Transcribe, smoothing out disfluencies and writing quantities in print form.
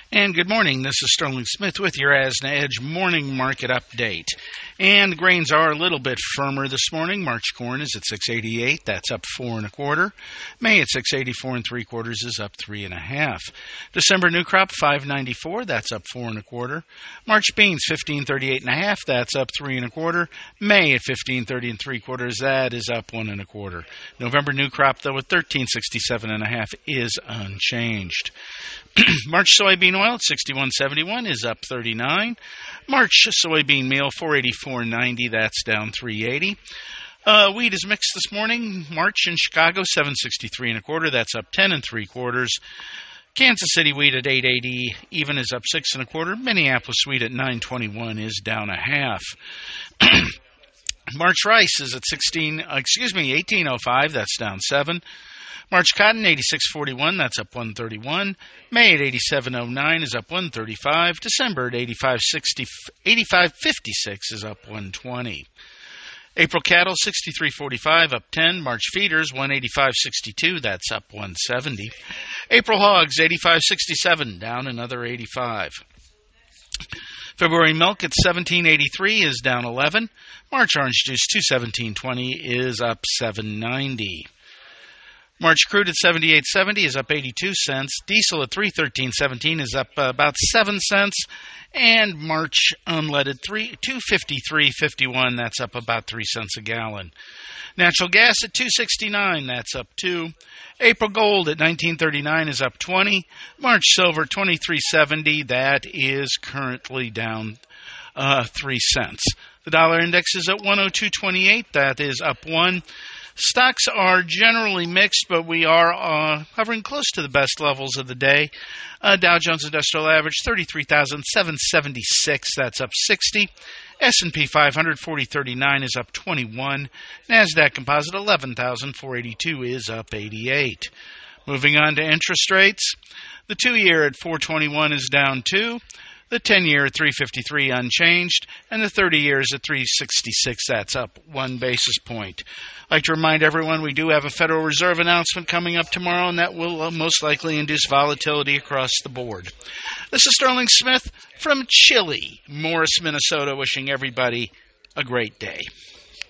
And good morning. This is Sterling Smith with your Asna Edge morning market update. And grains are a little bit firmer this morning. March corn is at 6.88. That's up 4 1/4. May at 6.84 3/4 is up 3 1/2. December new crop 5.94. That's up 4 1/4. March beans 15.38 1/2. That's up 3 1/4. May at 15.30 3/4. That is up 1 1/4. November new crop though at 13.67 1/2 is unchanged. March soybean oil at 61.71 is up 39. March soybean meal 484.90, that's down 3.80. Wheat is mixed this morning. March in Chicago 763 1/4, that's up 10 3/4. Kansas City wheat at 8.80 even is up 6 1/4. Minneapolis wheat at 9.21 is down 1/2. March rice is at 18.05, that's down 7. March cotton, 86.41, that's up 131. May at 87.09 is up 135. December at 85.56 is up 120. April cattle, 63.45, up 10. March feeders, 185.62, that's up 170. April hogs, 85.67, down another 85. February milk at 17.83 is down 11. March orange juice, 217.20, is up 7.90. March crude at 78.70 is up 82 cents. Diesel at 313.17 is up about 7 cents. And March unleaded 253.51, that's up about 3 cents a gallon. Natural gas at 269, that's up 2. April gold at 1939 is up 20. March silver 23.70, that is currently down 3 cents. The dollar index is at 102.28, that is up 1. Stocks are generally mixed, but we are hovering close to the best levels of the day. Dow Jones Industrial Average, 33,776, that's up 60. S&P 500, 4039 is up 21. NASDAQ Composite, 11,482 is up 88. Moving on to interest rates. The 2-year at 4.21 is down 2. The 10-year at 3.53 unchanged, and the 30 years at 3.66, that's up 1 basis point. I'd like to remind everyone we do have a Federal Reserve announcement coming up tomorrow, and that will most likely induce volatility across the board. This is Sterling Smith from chilly Morris, Minnesota, wishing everybody a great day.